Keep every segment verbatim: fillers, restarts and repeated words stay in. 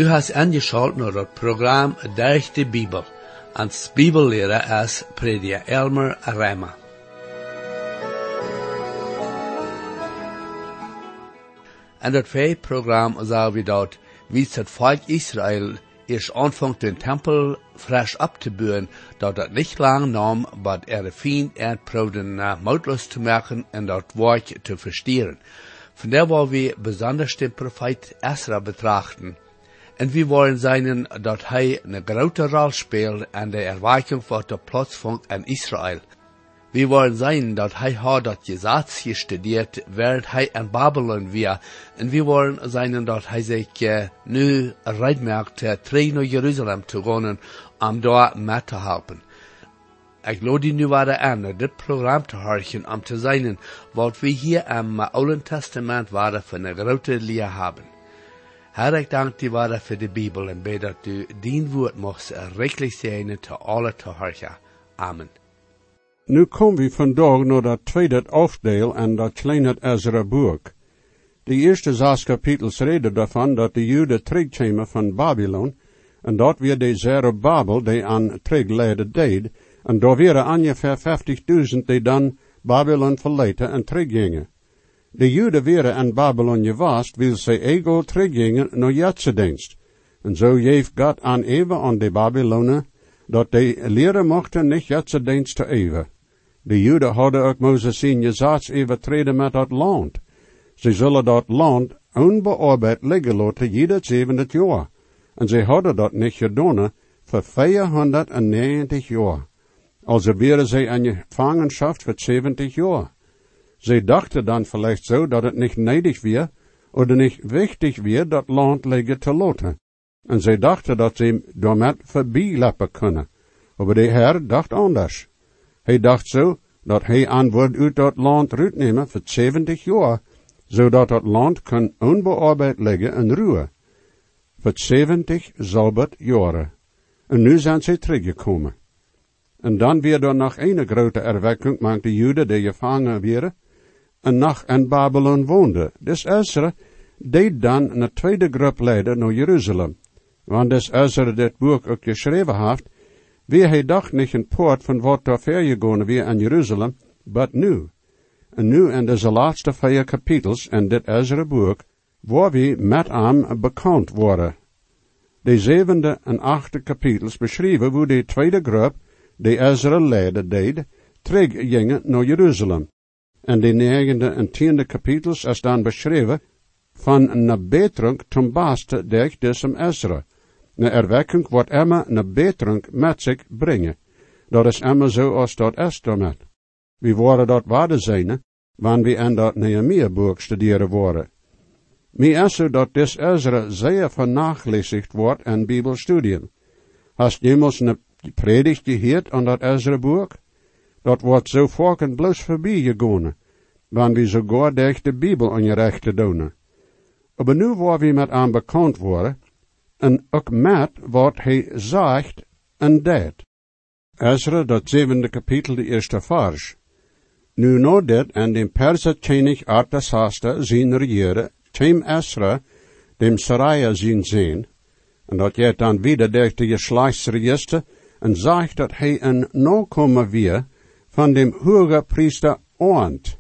Du hast angeschaltet naar het programma Durch de Bibel. Als Bibellehrer is prediker Elmer Reimer. En dat twee programma zal we dat, wie het volk Israël eerst aanvangt den Tempel frisch op te bouwen, dat het niet lang nam, wat er de Feind uitprobeerde uh, moedloos te maken en dat woord te verstieren. Vandaar wollen we besonders den Prophet Esra betrachten. En we wollen zijn dat hij een grote rol speelt aan de erwijking van de plaatsvond in Israël. We wollen zijn dat hij had dat Gesetz gestudeerd, während hij in Babylon was. En we wollen zijn dat hij zich uh, nu red maakt uh, terug naar Jeruzalem te gaan, om daar mee te helpen. Ik lade nu weer aan naar dit programma te horen, om te zijn wat we hier im Oude Testament waren van een grote leer hebben. Herr, ik dank die waarde voor de Bibel en bid dat u dien woord mocht rijkelijk zijn te alle te horen. Amen. Nu komen we vandaag naar dat tweede afdeel en dat kleine Ezra boek. De eerste zes kapitels reden daarvan dat de Joden terugkwamen van Babylon en dat weer de Zerubabel die aan terugleiden deed en daar waren ongeveer vijftigduizend die dan Babylon verlaten en teruggingen. De Joden waren in Babylon geweest, wil ze ego teruggingen naar Jetsedienst. En zo geeft God aan even aan de Babylonen, dat de leren mochten niet Jetsedienst te even. De Joden hadden ook Mozes zijn Gesetz overtreden met dat land. Ze zullen dat land onbearbeid liggen laten jeder zevende jaar. En ze hadden dat niet gedaan voor vierhonderdnegentig jaar. Also waren ze in gevangenschap voor zeventig jaar. Ze dachten dan vielleicht zo dat het niet neidig weer, oder niet wichtig weer dat land liggen te laten. En ze dachten dat ze daarmee voorbij lappen kunnen. Maar de Heer dacht anders. Hij dacht zo, dat hij antwoord uit dat land uitnemen voor zeventig jaar, zodat dat land kan onbearbeid liggen en ruwen. Voor zeventig Sabbat jaren. En nu zijn ze teruggekomen. En dan weer er nog een grote erwekking met de Joden die gevangen werden, en nog in Babylon woonden. Dus Ezra deed dan een tweede groep leiden naar Jeruzalem. Want dus Ezra dit boek ook geschreven heeft, wie hij dacht niet een poort van wat daar vergegaan weer in Jeruzalem, maar nu. En nu in deze laatste vier kapitels in dit Ezra boek, waar we met hem bekend worden. De zevende en achte kapitels beschrijven hoe de tweede groep, die Ezra leidde deed, teruggingen naar Jeruzalem. En de negende en tiende kapitels is dan beschreven van een betering ten beste durch diesem Ezra. Een erwekking wordt immer een betering met zich brengen. Dat is immer zo als dat is daarmet. We worden dat waarde zijn, wanneer we in dat Nehemia-boek studeren worden. Mij is zo dat dis Ezra zeer vernachlässigt wordt in Bibelstudien. Hast jemals een predigt gehoord aan dat Ezra-boek? Dat wordt zo vaak en bloos voorbij gegaan, wanneer we sogar durch de Bibel ongerecht doen. Maar nu waar we met aan bekend worden, en ook met wat hij zegt en deed. Ezra, dat zevende kapitel, de eerste vers. Nu na dit en dem Perser König Artasasta zijn regeren, kwam Ezra, dem Saraja zijn zin, en dat je dan wieder durch de geslachtsregister, en zegt dat hij een nakomer weer van dem hoge priester Arnt.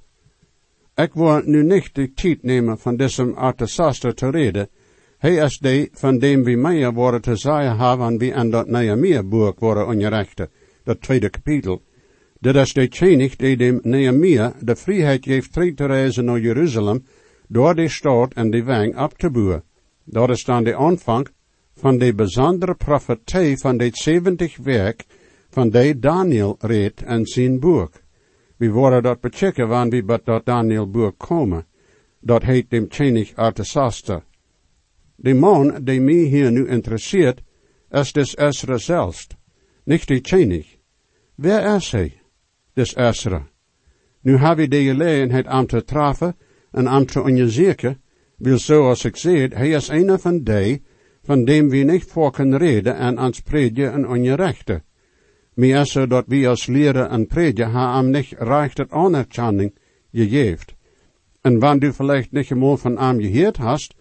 Ik wil nu niet de tijd nemen van diesem Artasasta te reden. Hij is de van dem we meer worden te zeggen hebben wie in dat Nehemia-boek worden ongerechte, dat tweede kapitel. Dit is de König die dem Nehemia de vrijheid geeft terug te reizen naar Jeruzalem, door de stad en de wang op te bouwen. Dat is dan de aanvang van de bijzondere profetie van de zeventig werk van de Daniel reed in zijn boek. We worden dat bechecken wanneer we bij dat Daniel-boek komen. Dat heet dem König Artasasta. De man die mij hier nu interesseert, is dus Ezra zelfs, niet de König. Wer is hij? Dus Ezra. Nu heb ik de gelegenheid om te treffen en om te onderzoeken, wil zoals ik zei, hij is een van die, van dem we niet voor kunnen reden en ons predigen en ongerechten. Mij is zo dat we als leren en predigen hem niet recht het anerkenning gegeven. En wanneer du vielleicht niet eenmaal van hem gehoord hast,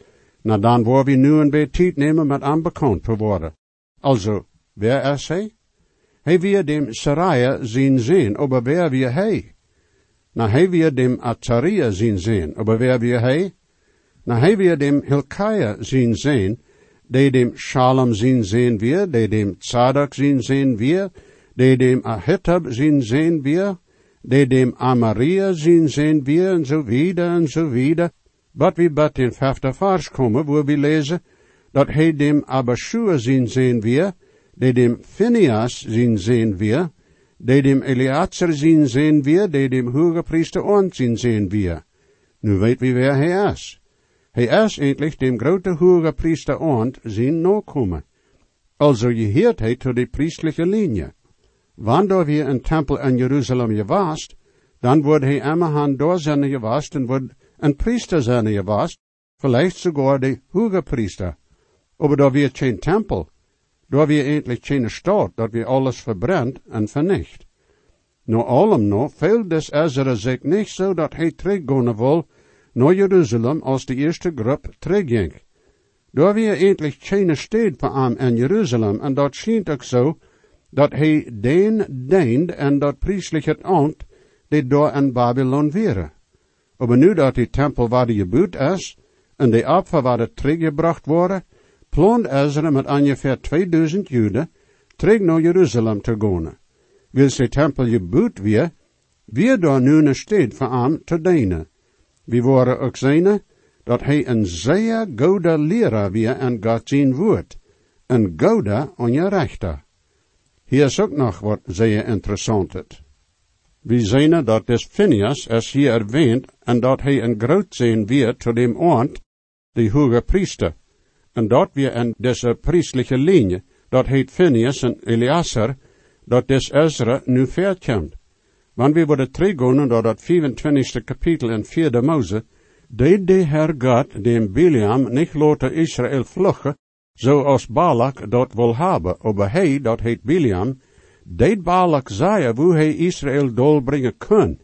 Nou dan waar we nu een beetje tijd nemen met aan bekend te worden. Also, wer is hij? Hij weer dem Saraja zien zien, aber wer weer hij? Nou hij weer dem Azaria zien zien, aber wer weer hij? Nou hij weer dem Hilkiah zien zien, die dem Shalom zien zien weer, die dem Tzadok zien zien weer, die dem Ahitub zien zien weer, die dem Amaria zien zien weer, en zo wieder, en zo wieder. Wat we bij den vijfde vers komen, waar we lezen, dat hij dem Abashua zien zien weer, die dem Phineas zien zien weer, die dem Eleazar zien zien weer, die dem hogepriester Arnd zien zien weer. Nu weet we wer hij is. Hij is eindelijk dem grote hogepriester Arnd zien nakomen. Also je heert hij tot de priestelijke linie. Wanneer we een tempel in Jeruzalem gewast, dan wordt hij immerhand door zijn gewast en wordt een priester zijn gewast, vielleicht sogar de hogepriester. Aber da wir geen tempel, da wir endlich geen stad, dat wir alles verbrennt en vernicht. No allem no, veel des Ezra zich niet zo dat hij teruggaan wil naar Jeruzalem als de eerste groep terugging. Da wir endlich geen stad voor hem in Jeruzalem, en dat schijnt ook zo, dat hij den deend en dat priestelijke ambt, die daar in Babylon wäre. Aber nu dat die tempel waar die gebouwd is, en de opfer waar het teruggebracht worden, plant Ezra met ongeveer tweeduizend Joden terug naar Jeruzalem te gaan. Wils de tempel gebouwd weer, weer daar nu een stad voor hem te dienen. We worden ook zien dat hij een zeer goede leraar weer en God zijn woord. Een goede aan je rechter. Hier is ook nog wat zeer interessant is. We zien dat des Phineas is hier erwähnt en dat hij een groot zijn weer te dem Arnd, de hoge priester. En dat weer in deze priestelijke linie, dat heet Phineas en Eleazar, dat des Ezra nu verkomt. Want we worden teruggaan naar dat vierentwintigste kapitel in vierde Mose, deed de Heer God dem Biliam niet laten Israël vluchten, zoals Balak dat wil hebben, aber hij, dat heet Biliam, deed Balak zeggen hoe hij Israël dolbrengen kon.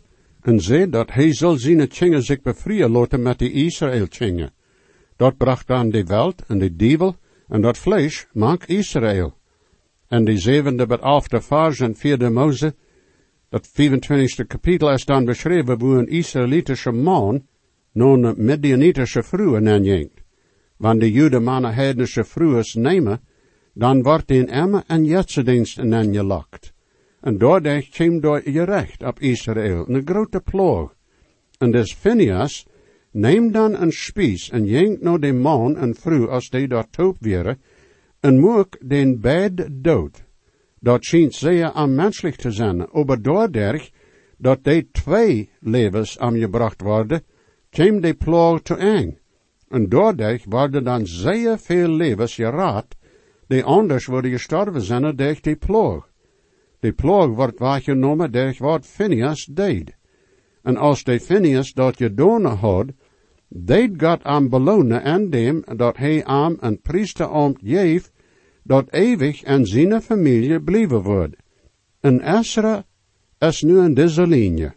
En zei dat hij zal zijn tjingen zich bevrijen laten met die Israël tjingen. Dat bracht dan de welt en de duivel en dat vlees maakt Israël. En de zevende bet elfde vers in vierde Mose, dat vierentwintigste kapitel is dan beschreven hoe een Israëlitische man naar een Midianitische vrouw nenjengt. Wanneer de Joden mannen heidnische vrouwen nemen, dan wordt die emmer en jetsendienst nengelakt. En doordat kwam door je recht op Israël, een grote ploeg. En des Phineas neem dan een spies en jengt naar de man en vrouw als die daar toop wäre, en moek den beid dood. Dat schijnt zeer onmenselijk te zijn, aber doordat dat die twee levens aangebracht worden, kwam de ploeg te eng. En doordat worden dan zeer veel levens geraad, die anders worden gestorven zijn door die ploeg. Die ploeg wordt waargenomen door wat Phineas deed. En als de Phineas dat gedaan had, deed God aan belonen en dem dat hij aan een priesterambt geeft, dat eeuwig en zijn familie blijven wordt. En Ezra is nu in deze linie.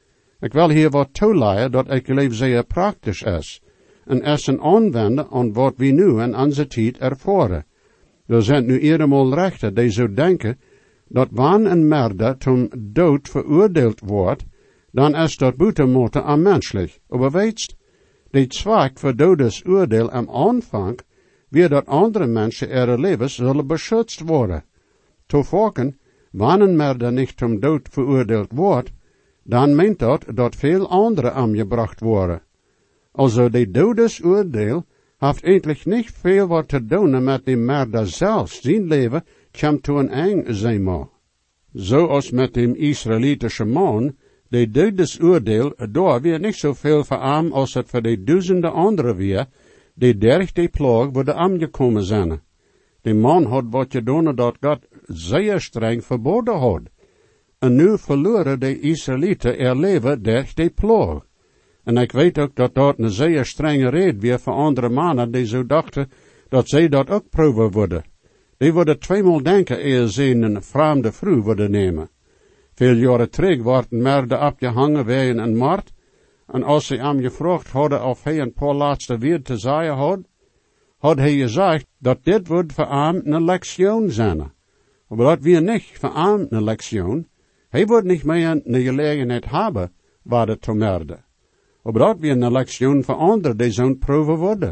Ik wil hier wat toeleiden dat ik geloof zeer praktisch is, en is een aanwenden aan wat we nu in onze tijd ervaren. Er zijn nu eenmaal rechten die zo denken, dat wanneer een merder tot dood veroordeeld wordt, dan is dat buitenmate onmenselijk. Maar weet, de zwak voor dodesoordeel am aanvang, weer dat andere mensen ihre levens zullen beschützt worden. Te volken, wanneer een merder niet tot dood veroordeeld wordt, dan meent dat dat veel andere aangebracht worden. Also de dodesoordeel heeft eindelijk niet veel wat te doen met de merder zelf. Zijn leven komt to een eng zijn mag. Zoals met de Israëlitische man, de dodesoordeel, daar weer niet zoveel voor hem als het voor de duizenden anderen weer, die derg de plaag worden aangekomen zijn. De man had wat gedaan dat God zeer streng verboden had. En nu verloren de Israëlieten er leven derg de plaag. En ik weet ook dat dat een zeer strenge reden weer voor andere mannen die zo dachten dat zij dat ook proeven worden. Die worden tweemaal denken eer ze een vreemde vrouw worden nemen. Veel jaren terug wordt een merde opgehangen wegen een markt, En als ze hem gevraagd hadden of hij een paar laatste woord te zeggen had, had hij gezegd dat dit wordt voor hem een lektion zijn. Maar dat weer niet voor hem een lektion. Hij wordt niet meer een gelegenheid hebben waar het te melden. Maar dat weer een lektion voor anderen die zo'n proeven worden.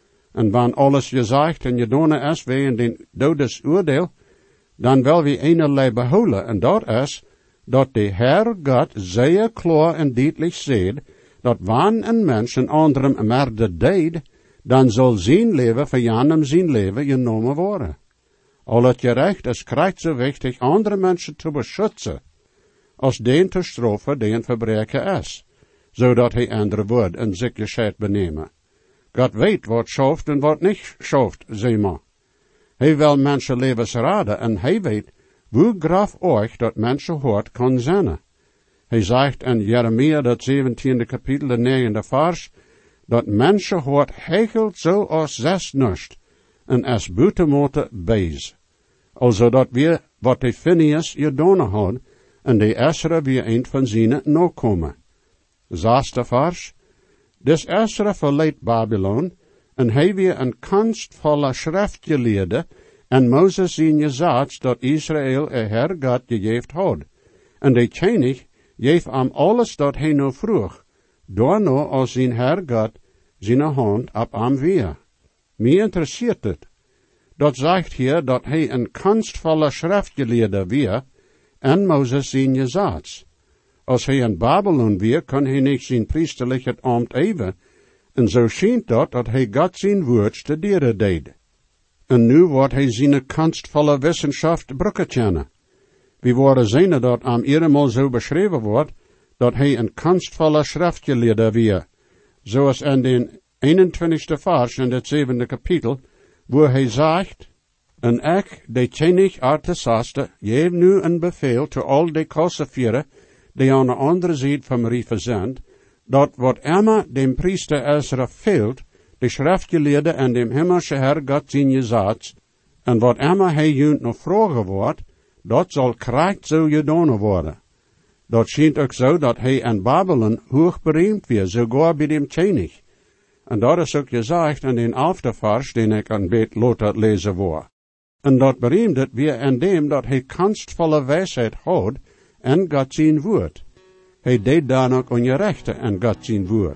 En wanneer alles gezegd en gedaan is wegen den dodesoordeel, dan wil we eenerlei behouden, en dat is, dat de Heer God zeer klaar en duidelijk zegt, dat wanneer een mens een anderem merde deed, dan zal zijn leven voor janem zijn leven genomen worden. Al het gerecht is krijgt zo wichtig andere mensen te beschützen, als den te straffen die een verbreker is, zodat hij andere wordt en zich gescheit benemen. God weet wat schoft en wat niet schoft, zeg maar. Hij wil mensen levens raden en hij weet hoe graf euch dat mensen hoort kan zijn. Hij zegt in Jeremia dat zeventiende kapitel, de negende vers, dat mensen hoort hegelt zo als zes nust, en is buitenmote bees. Also dat weer wat de Phineas gedaan had, en de Esra weer een van zijn nakomen. Zesde vers, des Esra verleed Babylon, en hij weer een kunstvolle schriftgeleerde, en Moses zien gezegd dat Israël een Herr God gegeven had. En de König geef hem alles dat hij nu vroeg, daarna als zijn Herr God zijn hand op hem weer. Mij interesseert het. Dat zegt hier dat hij een kunstvolle schriftgeleerde weer, en Moses zien gezegd. Als hij in Babylon weer, kan hij niet zijn priesterlijke ambt even, en zo schijnt dat dat hij God zijn woord studeren deed. En nu wordt hij zijn kunstvolle wetenschap brukken. We worden zien dat aan eenmaal zo beschreven wordt, dat hij een kunstvolle schriftgeleerde weer, zoals in de eenentwintigste vers in het zevende kapitel, waar hij zegt, en ik, de König Artaxerxes, geef nu een bevel te al de kossenvieren, die aan de andere zijde van Rive zijn, dat wat immer dem priester Ezra fehlt, de schriftgeleerde en dem himmelsche Herr God zijn gezegd, en wat immer hij junt nog vragen wordt, dat zal krijgt zo gedaan worden. Dat schijnt ook zo dat hij in Babylon hoog beroemd werd, sogar bij dem König. En dat is ook gezegd in den elfde vers, den ik een beetje later lezen wil. En dat beroemd het weer in dem dat hij kunstvolle wijsheid had en God zijn woord. Hij deed dan ook ongerechte en God zijn woord.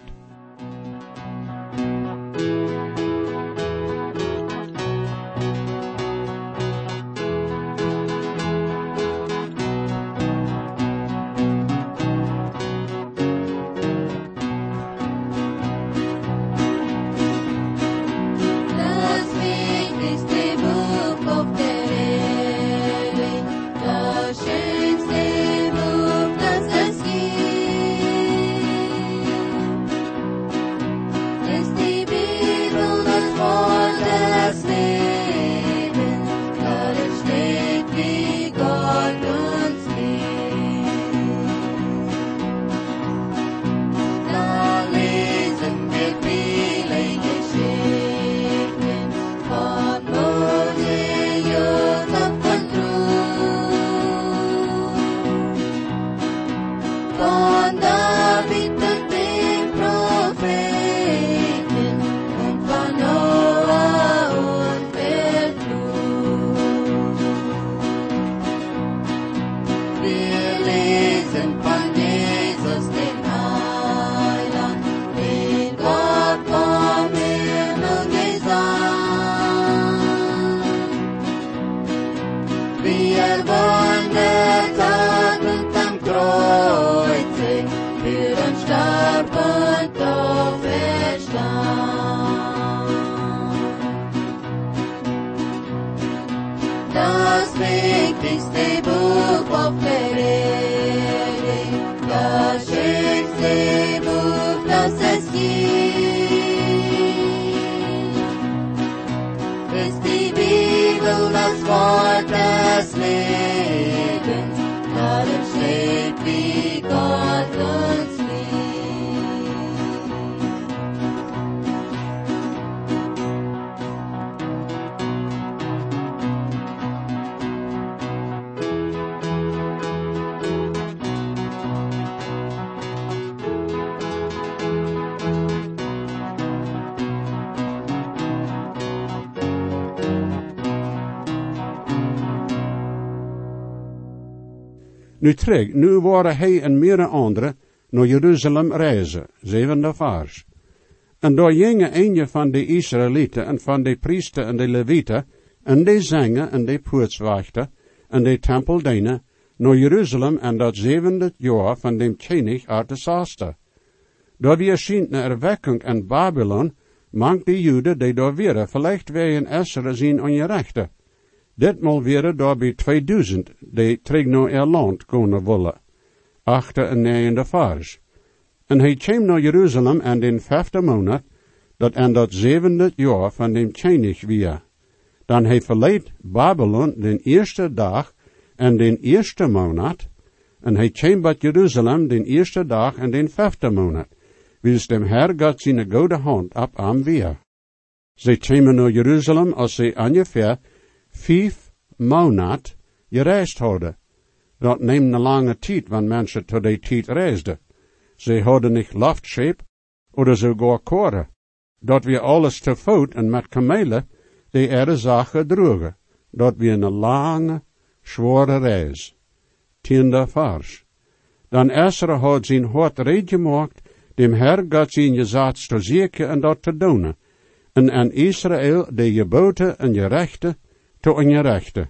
Nu terug, nu waren hij en meerdere anderen naar Jeruzalem reizen, zevende vers. En daar gingen een van de Israëlieten en van de priester en de levieten en de zanger en de poortswachter en de tempeldiener naar Jeruzalem en dat zevende jaar van dem König Artaxerxes. Door wie erschien een erwekking in Babylon, mank de Joden die daar weer, vielleicht wegen Esra zijn ongerechte. Ditmaal weer daar bij tweeduizend, die terug naar er land gaan willen. Achter en negende vers. En hij kwam naar Jeruzalem en den vijfde maand, dat en dat zevende jaar van dem König weer. Dan hij verleed Babylon den eerste dag en den eerste maand, en hij kwam bij Jeruzalem den eerste dag en den vijfde maand, wils dem Herr God zijn goede hand op am weer. Zij kwamen naar Jeruzalem als zij ongeveer vijf maand gereisd hadden. Dat neemt een lange tijd, wanneer mensen tot die tijd reisden. Zij hadden niet luchtscheep, oder sogar koren. Dat we alles te voet en met kamelen die er zaken droegen. Dat we een lange, zware reis. Tiende vers. Dan Esra had zijn hart reed gemaakt, dem Herr God zijn gezat te zeker en dat te doen. En aan Israël de geboten en gerechten te ongerechten.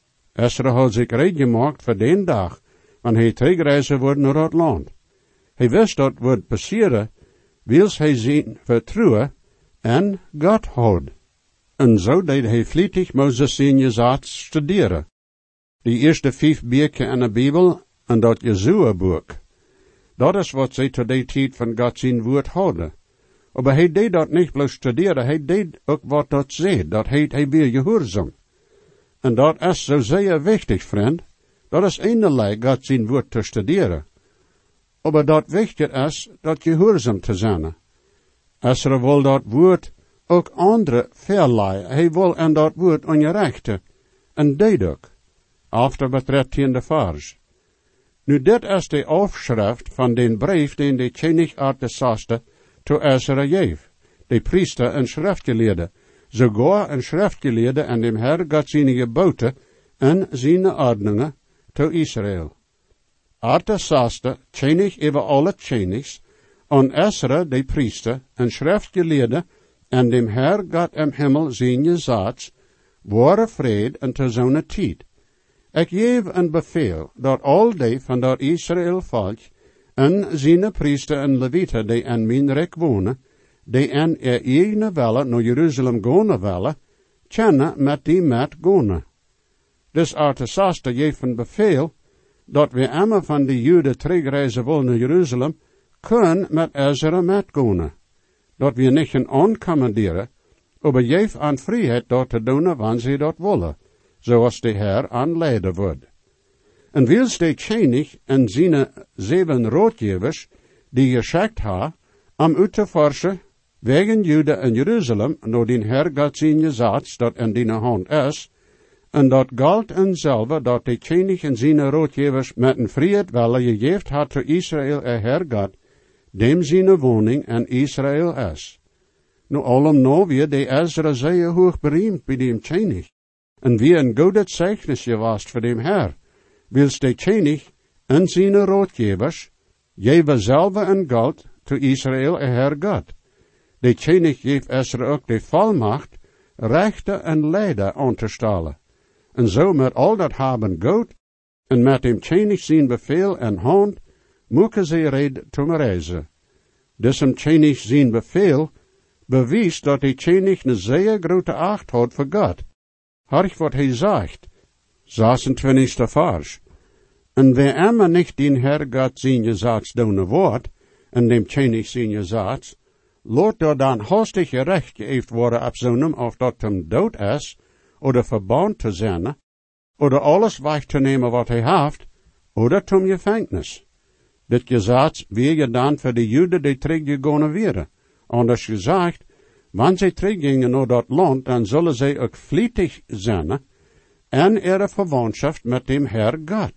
Esra had zich reed gemaakt voor den dag, wanneer hij terugreizen wordt naar het land. Hij wist dat wordt passeren, wils hij zijn vertrouwen en God had. En zo deed hij vlietig Mozes zijn gezat studeren. De eerste vijf boeken in de Bijbel en dat Jezua-boek. Dat is wat zij tot die tijd van God zijn woord hadden. Maar hij deed dat niet bloos studeren, hij deed ook wat dat zei, dat heet hij weer gehoorzaam. En dat is zo zeer wichtig, vriend. Dat is eenderlei God zijn woord te studeren. Maar dat wichtig is, dat gehoorzaam te zijn. Esra wil dat woord ook andere verleiden. Hij wil aan dat woord ongerechten. En deed ook. After betreft in de vers. Nu dit is de afschrift van den brief den de König Artaxerxes to Esra geef, de priester en schriftgeleerde, sogar een schriftgeleerde en dem Herr God zijn geboten en zijn ordningen to Israël. Artaxerxes, König over alle Königs, en Esra de priester en schriftgeleerde en dem Herr God im Himmel zijn gezat, waren vrede en te zo'n tijd. Ik geef een bevel dat al die van dat Israël volk en zijn priester en levieten die in mijn rijk wonen, die in er eigen welle naar Jeruzalem gaan willen, kennen met die met gaan. Dus Artaxerxes geeft een bevel dat we allemaal van de Joden terugreizen willen naar Jeruzalem, kunnen met Esra met gaan. Dat we niet gaan aancommanderen, maar geeft aan vrijheid dat te doen wanneer ze dat willen, zoals de Herr aanleiden wordt. En wils de König en zijn zeven raadgevers, die geschikt ha, om uit te forschen, wegen Juda en Jeruzalem, naar den Herr God zijn gezat, dat in die hand is, en dat galt en zelve dat de König en zijn raadgevers met een vrijheid welle gegeven had te Israël en Herr God, dem zijn woning in Israël is. Nu allem nou weer de Ezra zeer hoog bereimd bij dem König, en wie een goede zeichnis was voor dem Herr, wils de König en zijn raadgevers geven zelve een geld to Israël en Herr God. De König geeft Esra ook de volmacht, rechten en leider aan te stellen. En zo met al dat hebben goed, en met dem König zijn bevel en hand, moeken ze red te reizen. Dus dem König zijn bevel bewijst dat de König een zeer grote acht had voor God. Harch wat hij zegt, zesentwintigste vers. En wer immer nicht den Herr Gott zijn gezats doen wordt, en dem König zijn gezats, laat er dan hastig gerecht geeft worden op zo'n of dat hem dood is, oder verband te zijn, oder alles weg te nemen wat hij heeft, oder zum Gefängnis. Dit gezats weer je dan voor de Joden die teruggegaan werden. Anders gezegd, wanneer zij teruggingen naar dat land, dan zullen zij ook vlietig zijn, en ihre verwantschap met dem Herr God.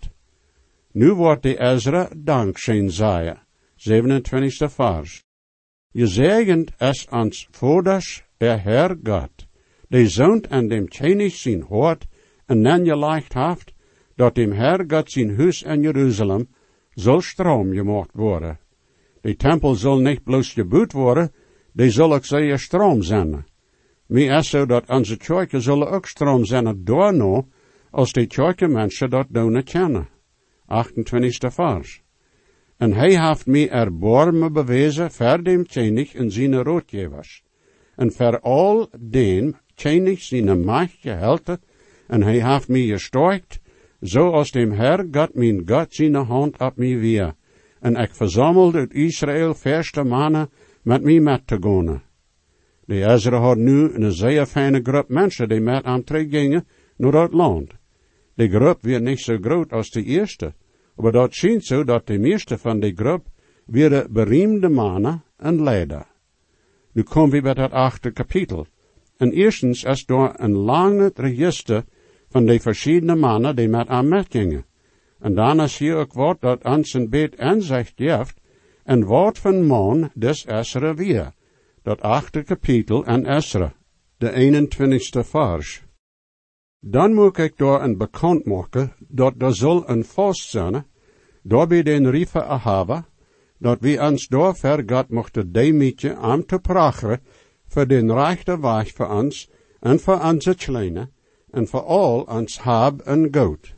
Nu wordt de Ezra dankzij zei, zevenentwintigste vers. Gezegend is ons Vaters der Herr God, die zond en dem König zijn hart en nen geleicht haft, dat dem Herr God zijn huis in Jeruzalem zal stroom gemaakt worden. De tempel zal niet bloos gebouwd worden, die zal ook zeer stroom zijn. Mij is zo dat onze kerken zullen ook stroom zijn daarna, als de kerkenmensen dat doen kennen. achtentwintigste vers. En hij heeft mij erbarmen bewezen voor dem König en zijn roodgevers. En voor al den König zijn macht gehelten, en hij heeft mij gesterkt, zoals dem Herr God mijn God zijn hand op mij weer. En ik verzamelde uit Israël verste mannen met mij met te gaan. De Ezra had nu een zeer fijne groep mensen die met hem teruggingen naar dat land. De groep werd niet zo groot als de eerste, maar dat schijnt zo dat de meeste van de groep werden beroemde mannen en leider. Nu komen we bij het achte kapitel. En eerstens is door een lange register van de verschillende mannen die met hem metgingen. En dan is hier ook wat dat ons een beetje inzicht geeft, en wat van man des Esra weer. Dat achte kapitel en Esra, de eenentwintigste vers. Dan moet ik door een bekend maken, dat er zal een vast zijn, door bij den riefe Ahava, dat we ons door ver God mochten demietje aan te pragen, voor den rechte weg voor ons, en voor onze kleine, en voor al ons hab en goud.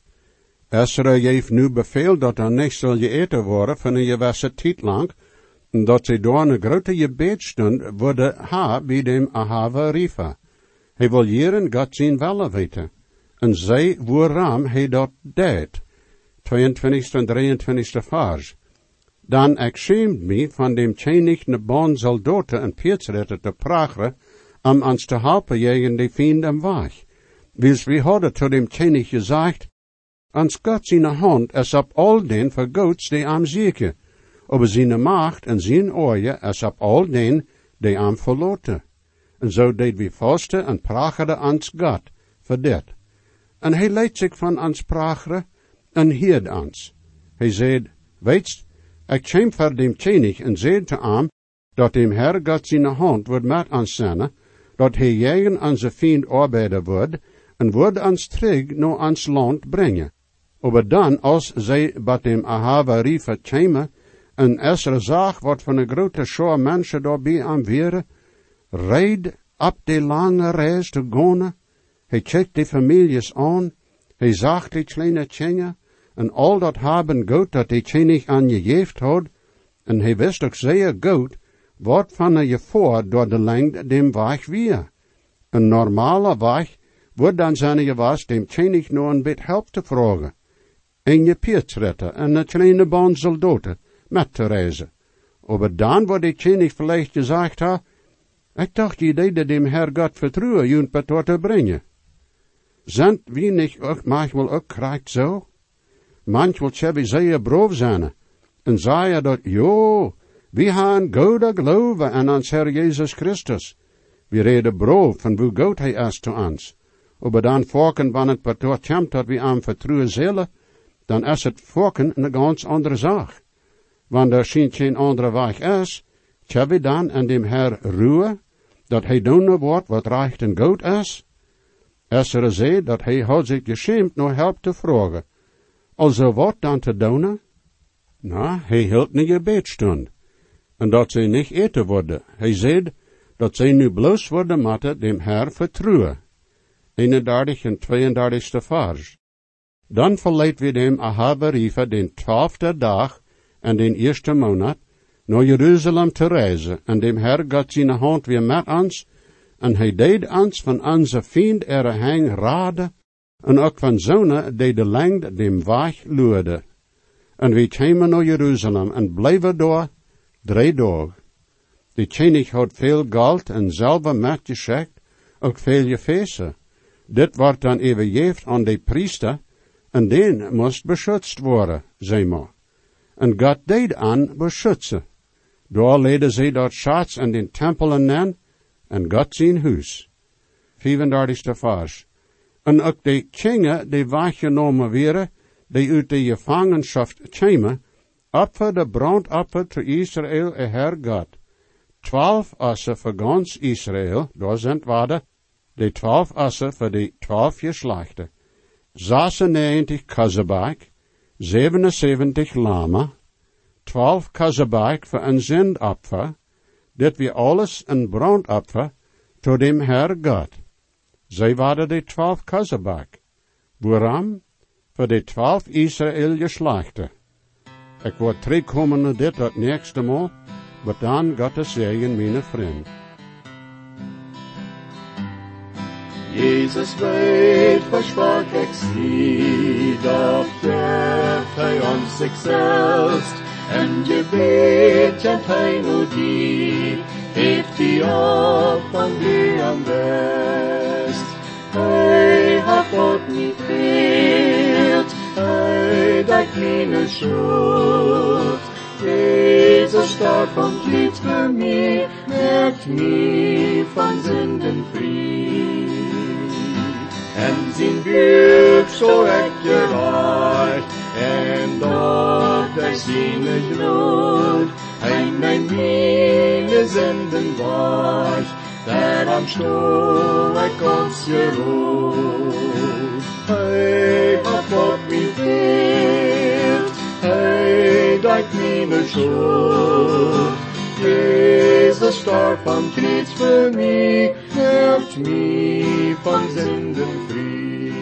Esra geeft nu bevel dat er niet zal geëten worden van een gewisse tijd lang, en dat ze door een grote gebedstund worden ha bij dem Ahava riefe. Hij wil jeren God zijn welle weten. En zij waarom hij dat deed. tweeëntwintigste en drieëntwintigste vers. Dan ik schaamt mij van dem tjenigende baan soldaten en pietsretten te pragen, om ons te helpen tegen de vinden weg. Wils we hadden tot dem tjenig gezegd, ons God zijn hand is op al den vergoods die am zieken, aber zijn macht en zijn oorje is op al den die am verloten. En zo deed we vasten en pracherde ons God, voor dit. En hij leidt zich van ons pracheren en hierd ons. Hij zei, weetst, ik kwam voor dem tjenig en zei te hem, dat dem Herr God zijn hand wordt met ons zijn, dat hij tegen onze vriend arbeiden wordt, en wordt ons terug naar ons land brengen. Aber dan, als zij bij dem Ahava riefe kwamen, en Esra zag wat van een grote schar mensen daarbij aan waren, rijd op de lange reis te gaan. Hij checkt de families aan, hij zag de kleine tjengen, en al dat haben goed dat de tjenig aan je geeft had, en hij wist ook zeer goed, wat van je voor door de lengte dem weg weer. Een normale weg wordt dan zijn je was dem tjenig nog een bit help te vragen. En je pietsretten en een kleine baan soldaten met te reizen. Aber dan wordt de tjenig vielleicht gezegd ha, ik dacht je deed dem Herr God vertrouwen, je een tot te brengen. Zijn wie niet ook manchmal ook krijgt zo? Manchmal hebben zeer braaf zijn, en zeggen dat, jo, we hebben goede geloven aan ons Herr Jezus Christus. We reden braaf van hoe goed hij is te ons. Aber dan vorken, wanneer het patot komt dat we aan vertrouwen zullen, dan is het vorken een ganz andere zaak. Wanneer er geen andere weg is, hebben we dan aan dem Herr ruwe, dat hij doen wordt wat recht en goed is? Esra zei dat hij had zich geschämt nog help te vragen. Also wat dan te doen? Nou, hij hield een gebedstund. En dat zij niet eten worden. Hij zei dat zij nu bloos worden moeten dem Herr vertrouwen. eenendertig en tweeëndertigste vers. Dan verleidt we dem Ahava riefe den twaalfde dag en den eerste maand naar Jeruzalem te reizen, en dem Herr God zijn hand weer met ons, en hij deed ons van onze vriend er hang raden, en ook van zonen die de lengte dem weg luurde. En we kwamen naar Jeruzalem en bleven daar drie dagen. De tjenig had veel geld en zelf metgeschikt, ook veel gefeesten. Dit wordt dan overgegeven aan de priester, en den moest beschützt worden, zei maar. En God deed aan beschützen. Daar leidden zij dat schatz in den tempelen nen, en God zijn huis. vierendertigste vers. En ook de kingen die weggenomen werden, die uit de gevangenschap kwamen, opfer de brandoffer te Israël en Herr God. Twaalf assen voor gans Israël, daar zijn waarde, de twaalf assen voor de twaalf geslachten. zesennegentig kassebaik, zevenenzeventig lama, twaalf kassebaik voor een zendopfer, dit we alles een brandopfer tot dem Herr Gott. Zij waren de twaalf kassebaik. Waarom? Voor de twaalf Israël geslachten. Ik word terugkomen naar dit het nächste Mal, maar dan Gottes zegen, mijn vriend. Jesus weet, versprach ik zie, dat geeft hij ons zichzelf, en je weet, en hij nu die, heeft die op van die am best. Hij hat God niet veelt, hij dat meine schuld. Jezus starb und litt für mich, merkt mich von Sünden frei. En zijn buik zo echt gereicht, en dort hij zijn gloed, hij mijn meine Sünden weicht, der am Stuhl ik ons geruht. Hij hat Gott mich veelt, hij dat meine schuld. Jesus starb am Kreuz für mich, macht mich von Sünden frei.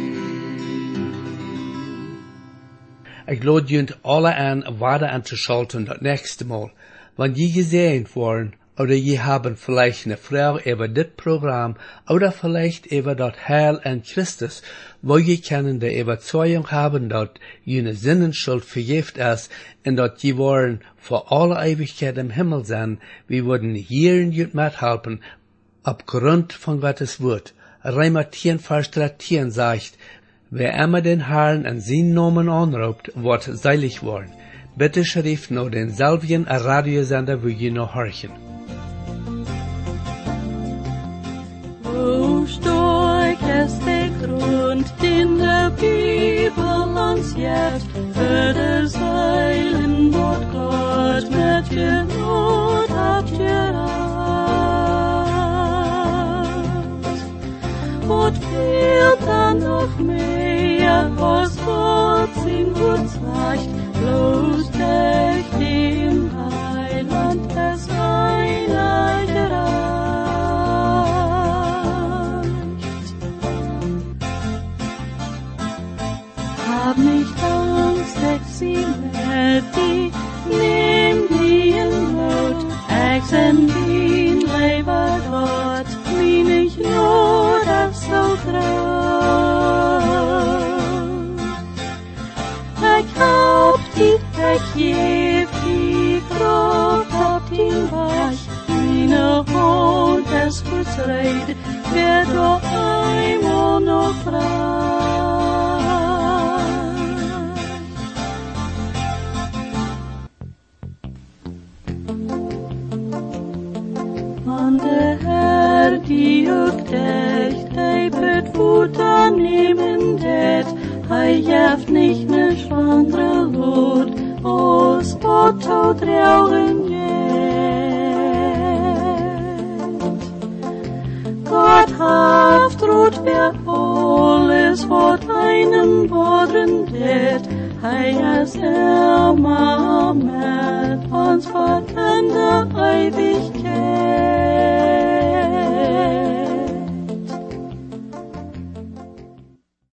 Ich lade junt alle an, weiter anzuschalten das nächste Mal. Wenn je gesehen worden, oder je haben vielleicht eine Frage über das Programm, oder vielleicht über das Heil an Christus, wo je können die Überzeugung haben, dass jene Sinnenschuld vergift ist, und dass je wollen vor alle Ewigkeit im Himmel sein, wir würden hier in jut mithelfen, aufgrund von Gottes Wort. Römer zehn, Vers dreizehn sagt, wer immer den Herrn an seinen Namen anruft, wird seilig worden. Bitte schrift nur den selben Radiosender, wo je noch horchen. Wo stark ist der Grund, den der Bibel uns jetzt für das Heilen Wort Gott mit Genot abgereicht. Und fehlt dann noch mehr, was Gott ihm gut zeigt, bloß durch den Heiland es Heiland gereicht. Hab nicht Angst, ich sie mit die, nimm die in Not, ich sind den Leber Gott, wie nicht nur das so groß. Ich hab die, ich geb die Kraft, hab die Weich, meine Hand es verzreit, wer doch einmal noch frei. An der Herr, die aufdeckt, hij wird Futter nehmen det, hij jeft nicht ne schwandre Lot, os Otto trauren jet. Gott haft rot wer alles, wat einem Boden det, hij is immer mit uns vor Ende Ewigkeit.